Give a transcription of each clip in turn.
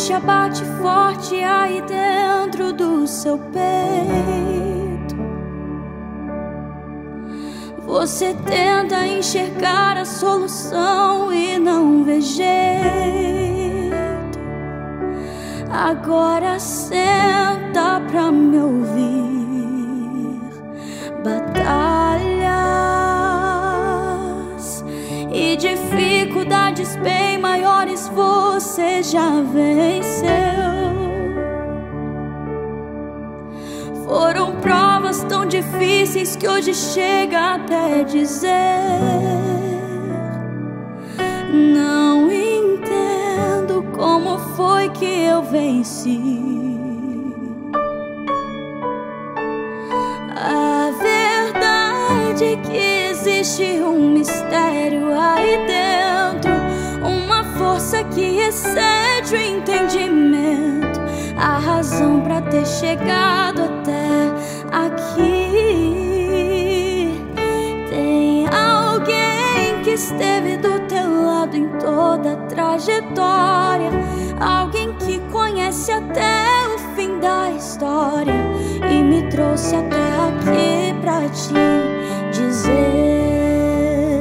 angústia bate forte aí dentro do seu peito. Você tenta enxergar a solução e não vê jeito. Agora senta pra me ouvir. Batalhas e dificuldades bem maiores você já venceu. Foram provas tão difíceis que hoje chega até dizer: não entendo como foi que eu venci. A verdade é que existe um mistério aí dentro, uma força que excede o entendimento, a razão pra ter chegado até aqui. Tem alguém que esteve do teu lado em toda a trajetória, alguém que conhece até o fim da história e me trouxe até aqui pra te dizer: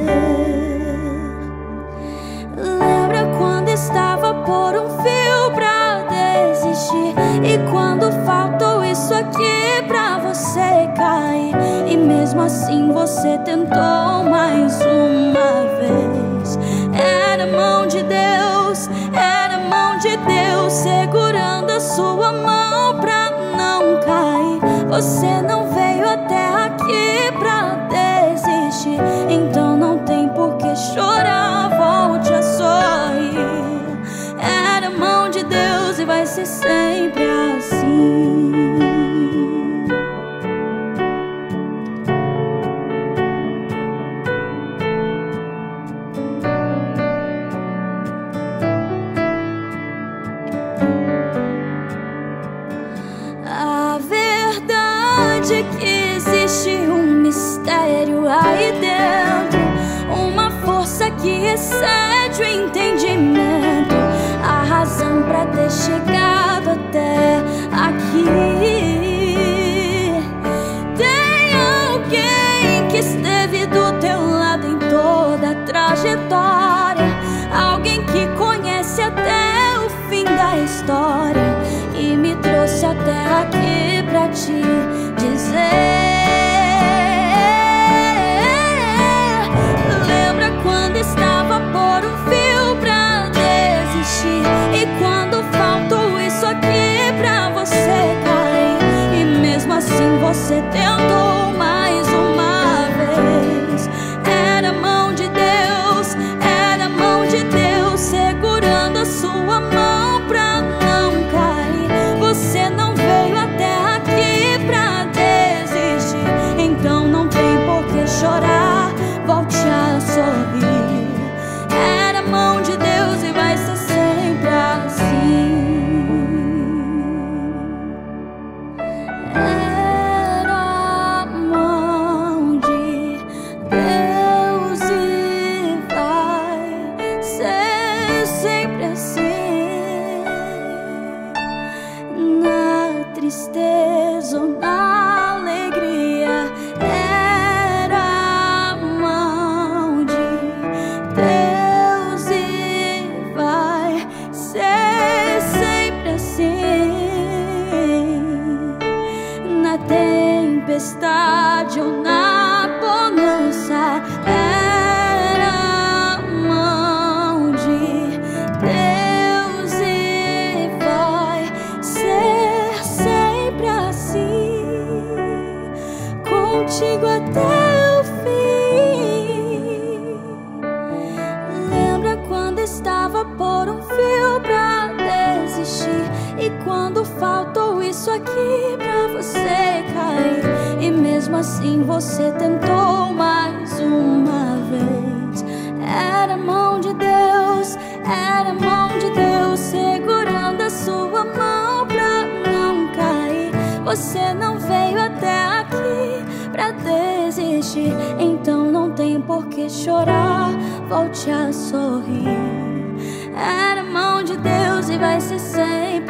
lembra quando estava por um fio pra desistir, e quando faltou isso aqui pra você cair, e mesmo assim você tentou mais uma vez. Era a mão de Deus, era a mão de Deus segurando a sua mão pra não cair. Você não veio até aqui pra desistir, então não tem por que chorar, volte a sorrir. Era a mão de Deus e vai ser sempre assim. A verdade é que existe um mistério aí dentro, uma força que excede o entendimento, a razão pra ter chegado até aqui. Tem alguém que esteve do teu lado em toda a trajetória, alguém que conhece até o fim da história e me trouxe até aqui pra te dizer: lembra quando estava por um fio pra desistir, e quando faltou isso aqui pra você cair, e mesmo assim você tentou mais uma vez. Era a mão de Deus, era a mão de Deus segurando a sua mão pra não cair. Você não veio até aqui pra desistir, então não tem por que chorar, volte a sorrir. Era a mão de Deus e vai ser sempre assim. Era a mão de Deus e vai ser sempre assim. Na tristeza ou na alegria, era a mão de Deus e vai ser sempre assim. Na tempestade ou na bonança, era a mão de Deus e vai ser sempre assim, contigo até o fim. Lembra quando estava por um fio pra desistir, e quando faltou isso aqui pra você cair, e mesmo assim você tentou mais uma vez. Era a mão de Deus, era a mão de Deus segurando a sua mão pra não cair. Você não veio até aqui pra desistir, então não tem por que chorar, volte a sorrir. Era mão de Deus e vai ser sempre.